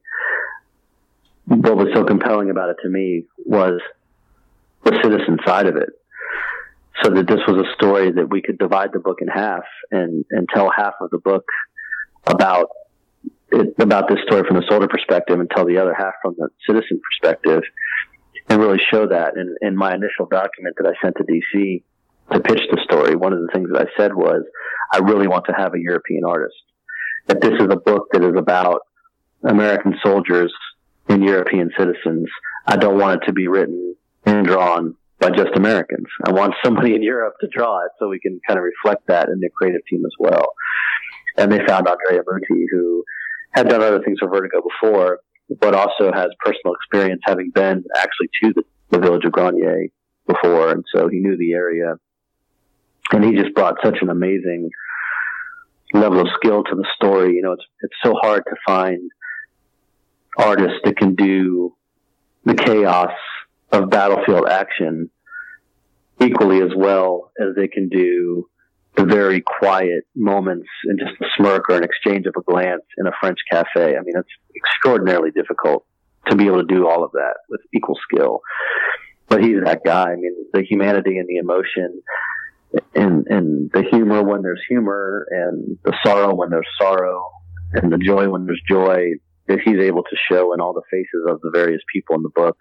what was so compelling about it to me was the citizen side of it. So that this was a story that we could divide the book in half and, and tell half of the book about it, about this story from the soldier perspective, and tell the other half from the citizen perspective, and really show that. And in my initial document that I sent to D C to pitch the story, one of the things that I said was, I really want to have a European artist. If this is a book that is about American soldiers and European citizens, I don't want it to be written and drawn by just Americans. I want somebody in Europe to draw it so we can kind of reflect that in the creative team as well. And they found Andrea Muti, who had done other things for Vertigo before, but also has personal experience having been actually to the, the village of Grenier before, and so he knew the area. And he just brought such an amazing level of skill to the story. You know, it's it's so hard to find artists that can do the chaos of battlefield action equally as well as they can do the very quiet moments and just a smirk or an exchange of a glance in a French cafe. I mean, it's extraordinarily difficult to be able to do all of that with equal skill. But he's that guy. I mean, the humanity and the emotion and, and the humor when there's humor, and the sorrow when there's sorrow, and the joy when there's joy, that he's able to show in all the faces of the various people in the book,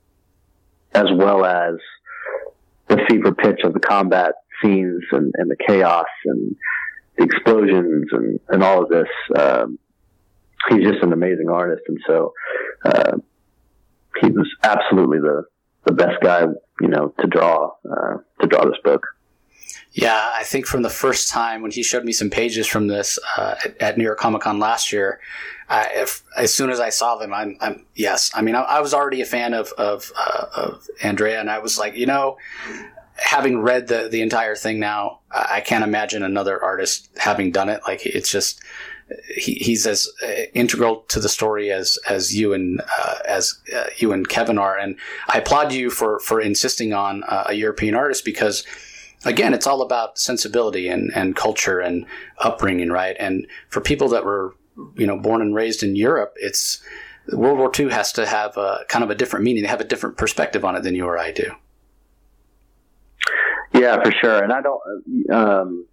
as well as the fever pitch of the combat scenes and, and the chaos and the explosions and, and all of this. Um, he's just an amazing artist. And so, uh, he was absolutely the, the best guy, you know, to draw, uh, to draw this book. Yeah, I think from the first time when he showed me some pages from this uh, at, at New York Comic Con last year, I, if, as soon as I saw them, I'm, I'm yes. I mean, I, I was already a fan of of, uh, of Andrea, and I was like, you know, having read the the entire thing now, I can't imagine another artist having done it. Like, it's just he, he's as integral to the story as as you and uh, as uh, you and Kevin are, and I applaud you for for insisting on uh, a European artist, because, again, it's all about sensibility and, and culture and upbringing, right? And for people that were, you know, born and raised in Europe, it's World War Two has to have a kind of a different meaning. They have a different perspective on it than you or I do. Yeah, for sure. And I don't, um,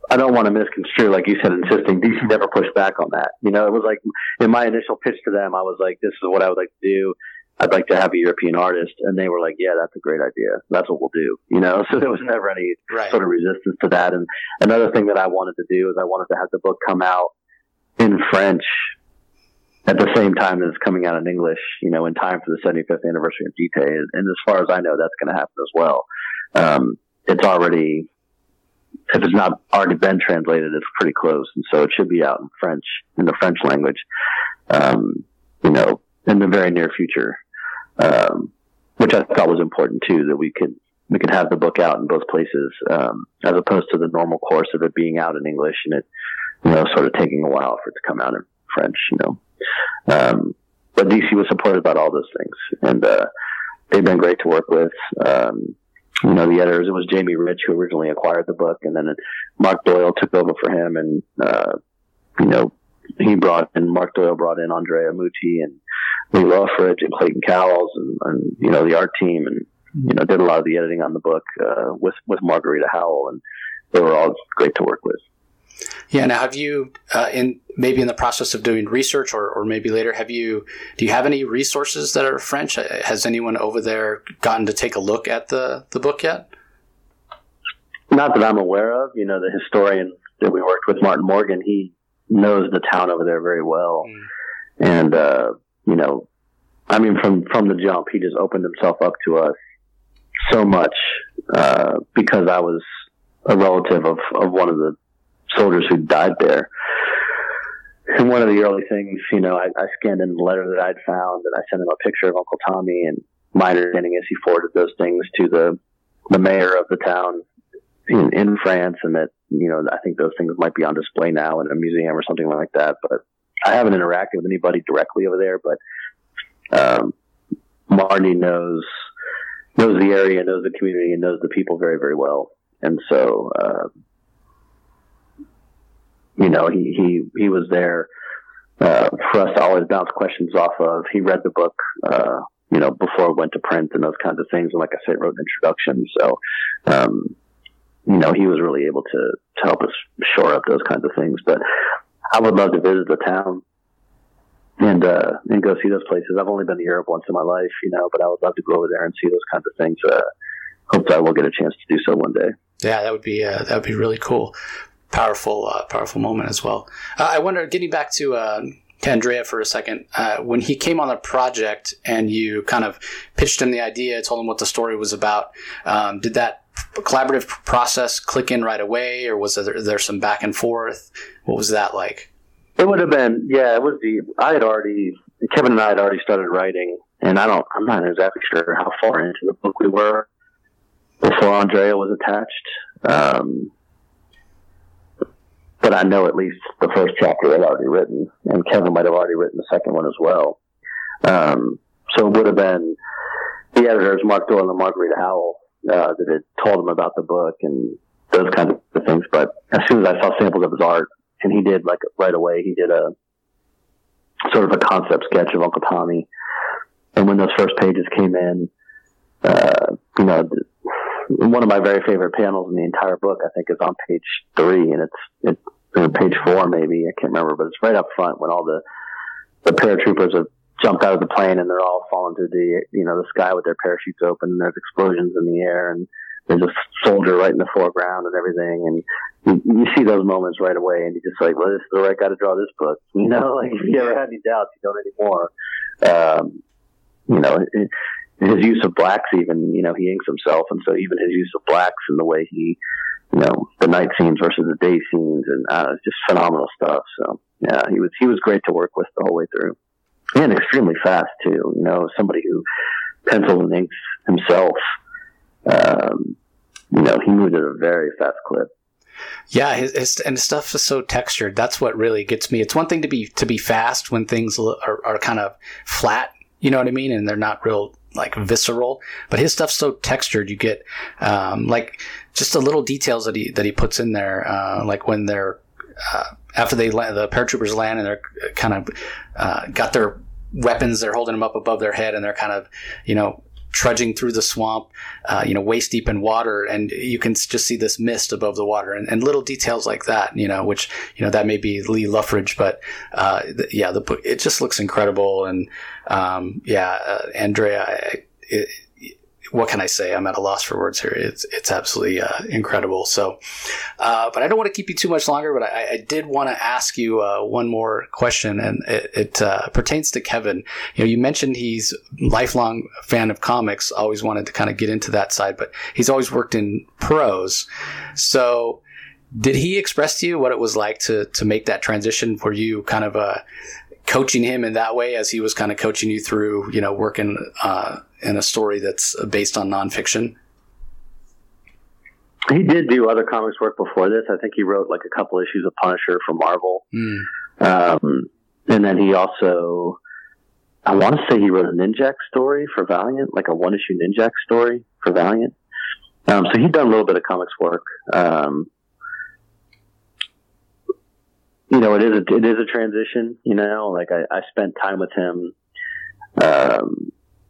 I don't want to misconstrue, like you said, insisting D C never pushed back on that. You know, it was like in my initial pitch to them, I was like, this is what I would like to do. I'd like to have a European artist. And they were like, yeah, that's a great idea. That's what we'll do. You know, so there was never any right. sort of resistance to that. And another thing that I wanted to do is I wanted to have the book come out in French at the same time that it's coming out in English, you know, in time for the seventy-fifth anniversary of Dite. And, and as far as I know, that's going to happen as well. Um, it's already, if it's not already been translated, it's pretty close. And so it should be out in French, in the French language, um, you know, in the very near future. Um, which I thought was important too, that we could, we could have the book out in both places, um, as opposed to the normal course of it being out in English and it, you know, sort of taking a while for it to come out in French, you know. Um, but D C was supportive about all those things, and, uh, they've been great to work with. Um, you know, the editors, it was Jamie Rich who originally acquired the book, and then Mark Doyle took over for him, and, uh, you know, he brought in, Mark Doyle brought in Andrea Muti and Lee Loffridge and Clayton Cowles and, and, you know, the art team, and, you know, did a lot of the editing on the book, uh, with, with Margarita Howell, and they were all great to work with. Yeah. Now, have you, uh, in maybe in the process of doing research or, or maybe later, have you, do you have any resources that are French? Has anyone over there gotten to take a look at the, the book yet? Not that I'm aware of. You know, the historian that we worked with, Martin Morgan, he knows the town over there very well. Mm. And, uh, you know, I mean, from, from the jump, he just opened himself up to us so much, uh, because I was a relative of, of one of the soldiers who died there. And one of the early things, you know, I, I scanned in the letter that I'd found, and I sent him a picture of Uncle Tommy, and my understanding is he forwarded those things to the, the mayor of the town in, in France, and that, you know, I think those things might be on display now in a museum or something like that. But I haven't interacted with anybody directly over there, but, um, Marty knows, knows the area, knows the community, and knows the people very, very well. And so, uh, you know, he, he, he was there, uh, for us to always bounce questions off of. He read the book, uh, you know, before it went to print and those kinds of things. And like I said, wrote an introduction. So, um, you know, he was really able to, to help us shore up those kinds of things. But I would love to visit the town and, uh, and go see those places. I've only been to Europe once in my life, you know, but I would love to go over there and see those kinds of things. Uh, hopefully I will get a chance to do so one day. Yeah, that would be, uh, that would be really cool. Powerful, uh, powerful moment as well. Uh, I wonder, getting back to, uh, to Andrea for a second, uh, when he came on the project and you kind of pitched him the idea, told him what the story was about, um, did that collaborative process click in right away, or was there, there some back and forth? What was that like? It would have been, yeah, it was the, I had already, Kevin and I had already started writing, and I don't, I'm not exactly sure how far into the book we were before Andrea was attached. Um, But I know at least the first chapter I'd already written, and Kevin might have already written the second one as well. Um, so it would have been the editors, Mark Doyle and Margarita Howell, uh, that had told him about the book and those kinds of things. But as soon as I saw samples of his art, and he did, like, right away, he did a sort of a concept sketch of Uncle Tommy. And when those first pages came in, uh, you know, one of my very favorite panels in the entire book, I think, is on page three, and it's, it's or page four maybe, I can't remember, but it's right up front when all the, the paratroopers have jumped out of the plane and they're all falling through the, you know, the sky with their parachutes open, and there's explosions in the air, and there's a soldier right in the foreground and everything, and you, you see those moments right away, and you're just like, well, this is the right guy to draw this book, you know, like, if you ever had any doubts, you don't anymore. Um, you know, it, his use of blacks, even, you know, he inks himself, and so even his use of blacks and the way he, you know, the night scenes versus the day scenes, and uh, it's just phenomenal stuff. So yeah, he was he was great to work with the whole way through, and extremely fast too. You know, somebody who pencils and inks himself. Um, you know, he moved at a very fast clip. Yeah, his, his and his stuff is so textured. That's what really gets me. It's one thing to be to be fast when things are, are kind of flat. You know what I mean? And they're not real, like, visceral, but his stuff's so textured. You get, um, like, just the little details that he, that he puts in there. Uh, like when they're, uh, after they land, the paratroopers land, and they're kind of, uh, got their weapons, they're holding them up above their head, and they're kind of, you know, trudging through the swamp, uh, you know, waist deep in water, and you can just see this mist above the water, and, and little details like that, you know, which, you know, that may be Lee Luffridge, but uh, the, yeah, the book, it just looks incredible. And um, yeah, uh, Andrea, it, what can I say? I'm at a loss for words here. It's it's absolutely uh, incredible. So, uh, but I don't want to keep you too much longer. But I, I did want to ask you uh, one more question, and it, it uh, pertains to Kevin. You know, you mentioned he's a lifelong fan of comics. Always wanted to kind of get into that side, but he's always worked in prose. So, did he express to you what it was like to to make that transition? Were you kind of uh, coaching him in that way as he was kind of coaching you through, you know, working uh, in a story that's based on nonfiction? He did do other comics work before this. I think he wrote like a couple issues of Punisher for Marvel. Mm. Um, and then he also, I want to say he wrote a Ninjak story for Valiant, like a one issue Ninjak story for Valiant. Um, so he'd done a little bit of comics work. Um, you know, it is a, it is a transition, you know, like I, I spent time with him, um,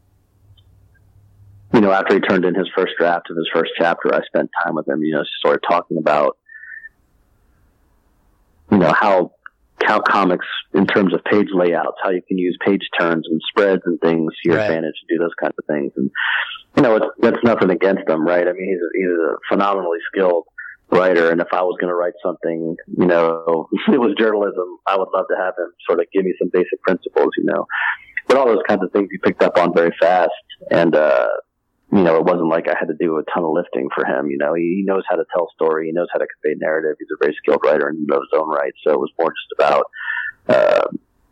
you know, after he turned in his first draft of his first chapter, I spent time with him, you know, sort of talking about, you know, how, how comics in terms of page layouts, how you can use page turns and spreads and things to your right. advantage to do those kinds of things. And, you know, it's, that's nothing against him, right? I mean, he's a, he's a phenomenally skilled writer. And if I was going to write something, you know, if it was journalism, I would love to have him sort of give me some basic principles, you know, but all those kinds of things he picked up on very fast. And, uh, you know, it wasn't like I had to do a ton of lifting for him. You know, he, he knows how to tell story. He knows how to convey narrative. He's a very skilled writer in his own right. So it was more just about, uh,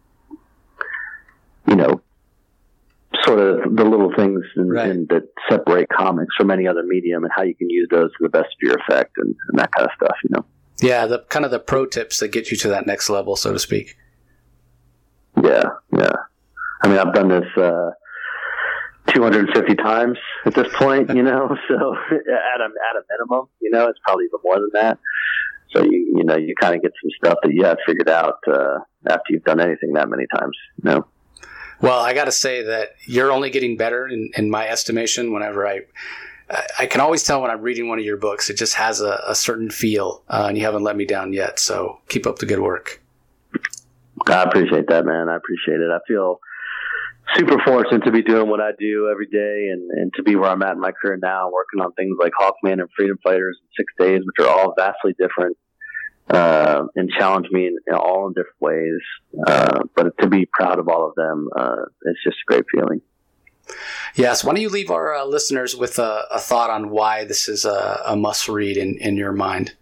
you know, sort of the little things in, right. in, that separate comics from any other medium and how you can use those to the best of your effect and, and that kind of stuff, you know? Yeah, the kind of the pro tips that get you to that next level, so to speak. Yeah, yeah. I mean, I've done this, uh, two hundred fifty times at this point, you know, so at a, at a minimum, you know, it's probably even more than that. So, you, you know, you kind of get some stuff that you have figured out, uh, after you've done anything that many times, you know? Well, I got to say that you're only getting better in, in my estimation. Whenever I, I can always tell when I'm reading one of your books, it just has a, a certain feel, uh, and you haven't let me down yet. So keep up the good work. I appreciate that, man. I appreciate it. I feel super fortunate to be doing what I do every day and, and to be where I'm at in my career now, working on things like Hawkman and Freedom Fighters in six days, which are all vastly different, uh, and challenge me in, in all in different ways. Uh, but to be proud of all of them, uh, it's just a great feeling. Yes. Why don't you leave our uh, listeners with a, a thought on why this is a, a must read in, in your mind?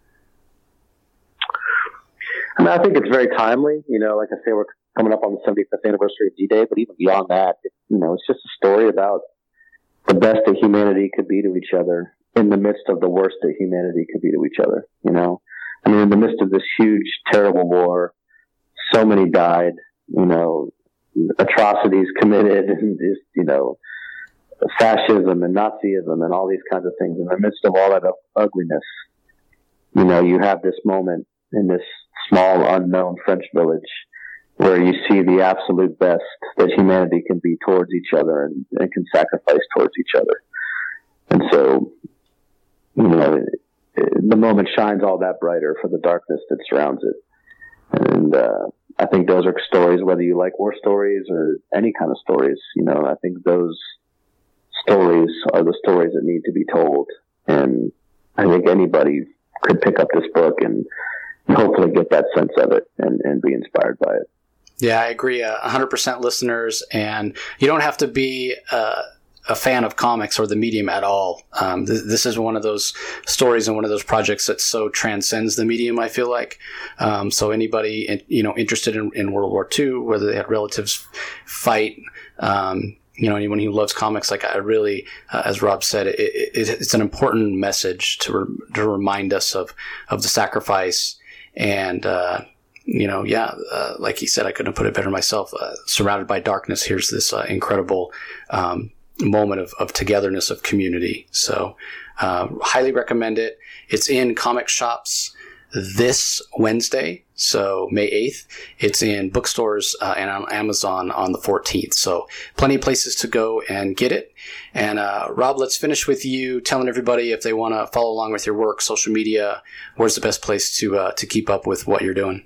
I mean, I think it's very timely. You know, like I say, we're coming up on the seventy-fifth anniversary of D-Day, but even beyond that, it, you know, it's just a story about the best that humanity could be to each other in the midst of the worst that humanity could be to each other. You know, I mean, in the midst of this huge, terrible war, so many died, you know, atrocities committed and just, you know, fascism and Nazism and all these kinds of things. In the midst of all that ugliness, you know, you have this moment in this small, unknown French village where you see the absolute best that humanity can be towards each other and, and can sacrifice towards each other. And so, you know, it, it, the moment shines all that brighter for the darkness that surrounds it. And uh, I think those are stories, whether you like war stories or any kind of stories, you know, I think those stories are the stories that need to be told. And I think anybody could pick up this book and hopefully get that sense of it and, and be inspired by it. Yeah, I agree. Uh, one hundred percent listeners, and you don't have to be uh, a fan of comics or the medium at all. Um, th- this is one of those stories and one of those projects that so transcends the medium, I feel like. Um, so anybody, you know, interested in, in World War Two, whether they had relatives fight, um, you know, anyone who loves comics, like I really, uh, as Rob said, it, it, it's an important message to re- to remind us of, of the sacrifice and, uh, you know, yeah, uh, like he said, I couldn't have put it better myself. Uh, surrounded by darkness, here's this uh, incredible um, moment of, of togetherness, of community. So, uh, highly recommend it. It's in comic shops this Wednesday, so May eighth. It's in bookstores uh, and on Amazon on the fourteenth. So plenty of places to go and get it. And uh, Rob, let's finish with you telling everybody if they want to follow along with your work, social media, where's the best place to uh, to keep up with what you're doing?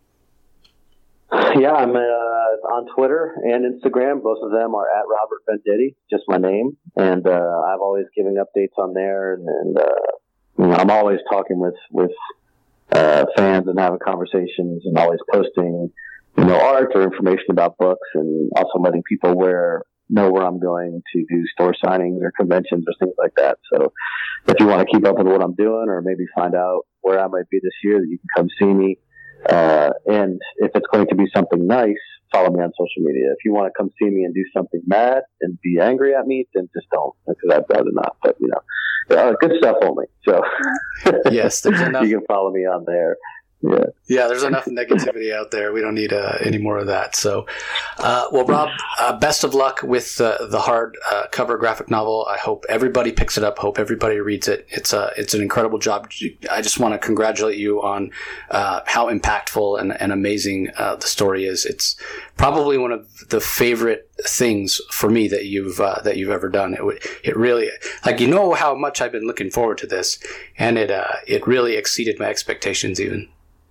Yeah, I'm uh, on Twitter and Instagram. Both of them are at Robert Venditti, just my name. And uh, I've always given updates on there. And, and uh, you know, I'm always talking with, with uh, fans and having conversations and always posting, you know, art or information about books, and also letting people where know where I'm going to do store signings or conventions or things like that. So if you want to keep up with what I'm doing or maybe find out where I might be this year, that you can come see me. Uh, and if it's going to be something nice, follow me on social media. If you want to come see me and do something mad and be angry at me, then just don't, because I'd rather not. But, you know, uh, good stuff only. So yes, there's enough. You can follow me on there. Yeah. Yeah, there's enough negativity out there. We don't need uh, any more of that. So, uh, well, Rob, uh, best of luck with uh, the hard uh, cover graphic novel. I hope everybody picks it up. Hope everybody reads it. It's a, it's an incredible job. I just want to congratulate you on uh, how impactful and, and amazing uh, the story is. It's probably one of the favorite things for me that you've uh, that you've ever done. It would, it really, like, you know how much I've been looking forward to this, and it uh, it really exceeded my expectations even.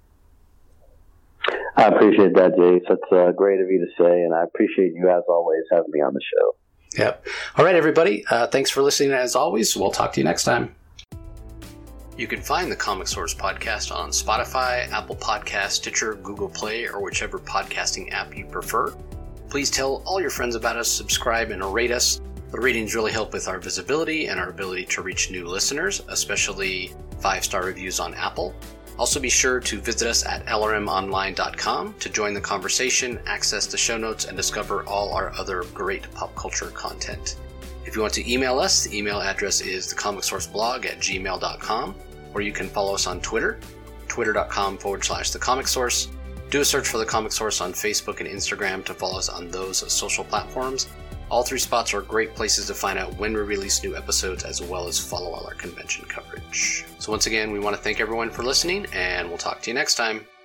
I appreciate that, Jace. That's uh, great of you to say, and I appreciate you, as always, having me on the show. Yep. All right, everybody. Uh, thanks for listening, as always. We'll talk to you next time. You can find the Comic Source podcast on Spotify, Apple Podcasts, Stitcher, Google Play, or whichever podcasting app you prefer. Please tell all your friends about us, subscribe, and rate us. The ratings really help with our visibility and our ability to reach new listeners, especially five-star reviews on Apple. Also, be sure to visit us at L R M online dot com to join the conversation, access the show notes, and discover all our other great pop culture content. If you want to email us, the email address is thecomicsourceblog at gmail dot com, or you can follow us on Twitter, twitter.com forward slash thecomicsource. Do a search for The Comic Source on Facebook and Instagram to follow us on those social platforms. All three spots are great places to find out when we release new episodes, as well as follow all our convention coverage. So once again, we want to thank everyone for listening, and we'll talk to you next time.